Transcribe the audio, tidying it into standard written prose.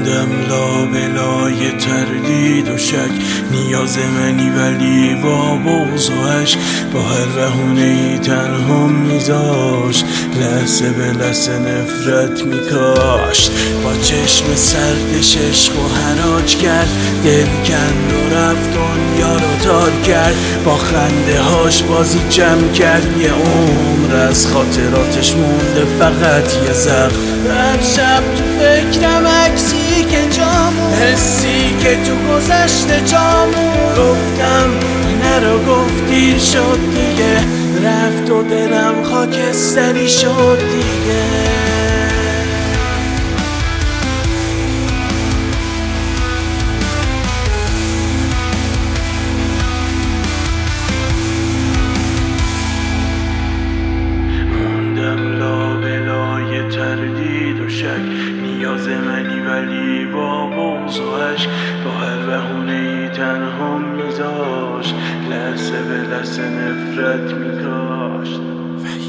موندم لابلای تردید و شک، نیاز منی ولی با بغض و عشق، با هر بهونه‌ای تنها میذاشت، لحظه به لحظه نفرت میکاشت. با چشم سردش عشق و حراج کرد، دل کند و رفت دنیا رو تار کرد. با خنده هاش بازی جمع کرد، یه عمر از خاطراتش مونده فقط یه زخم. هر شب تو فکرم عکسی که جامون، حسی که تو گذشته جامون. گفتم نرو، گفتی شد دیگه، رفت و دلم خاکستری شد دیگه. تردید و شک، نیاز منی ولی با بغض و عشق، با هر بهونه‌ای تنها میذاشت، لحظه به لحظه نفرت میکاشت.